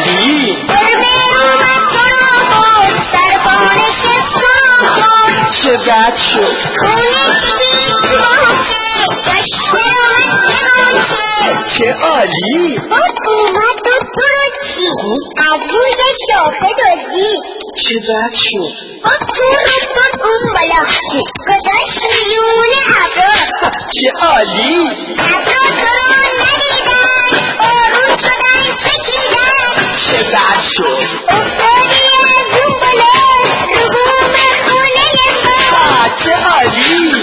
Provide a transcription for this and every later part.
عالی چه بد شد چه عالی اومد و تو رو چی از روی شاخه دزدی چه بد شد تو حتی اون بالا گذاشت میون ابرا چه عالی ابرا تو رو ندیدن آروم شدن چکیدن چه بد شد افتادی از اون بالا رو بوم خونه ما چه عالی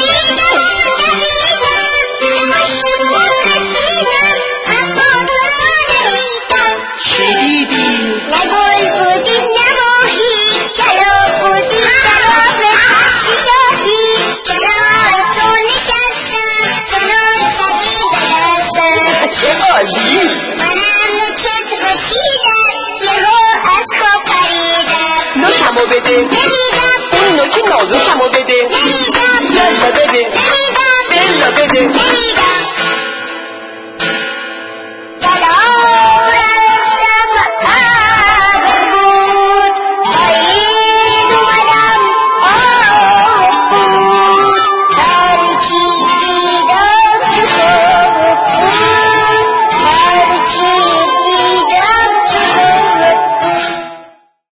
چه دیدی نه گل بودی نه ماهی جلو بودی جلو به خستی شاهی جلو تو نشستم جلو سگی دلستم چه عالی منم نکت بچیدم یهو از خواب پریدم نوشمو بده